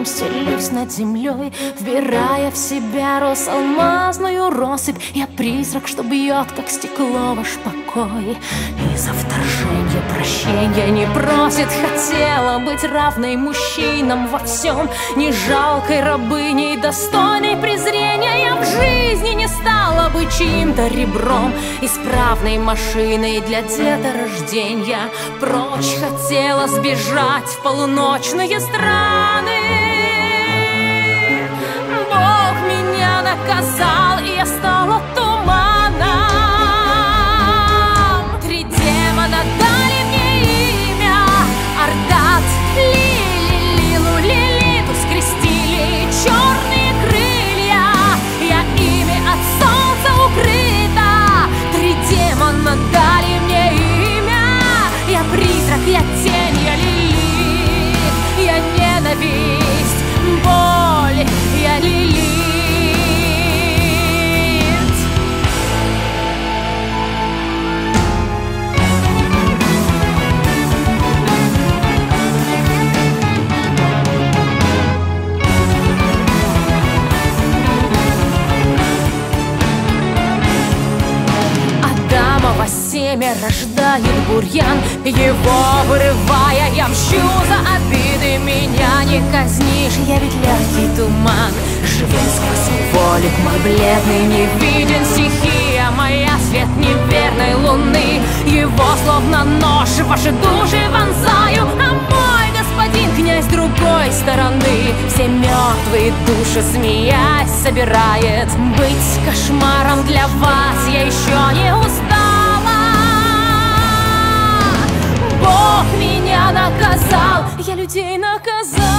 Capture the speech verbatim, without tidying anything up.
небом стелюсь над землей, вбирая в себя роз алмазную россыпь. Я призрак, что бьет, как стекло, ваш покой. И за вторжение прощения не просит. Хотела быть равной мужчинам во всем, не жалкой рабыней, достойной презрения. Я в жизни не стала бы чьим-то ребром, исправной машиной для деторождения. Прочь хотела сбежать в полуночные страны. Бог меня наказал, и я стала туманом. Три демона дали мне имя: Ардат, Лили, Лилу, Лилиту. Скрестили черные крылья, я ими от солнца укрыта. Три демона дали мне имя: я призрак, я тень, я лилит, я ненависть, боль, я лилит. Адамово семя рождает бурьян, его вырывая я мщу за обиды. Меня не казнишь, я ведь легкий туман, живу сквозь волик мой бледный, не виден. Стихия моя, свет неверной луны, его словно нож в ваши души вонзаю. А мой господин князь другой стороны все мертвые души, смеясь, собирает. Быть кошмаром для вас я еще не устала. Бог меня наказал, я людей наказал.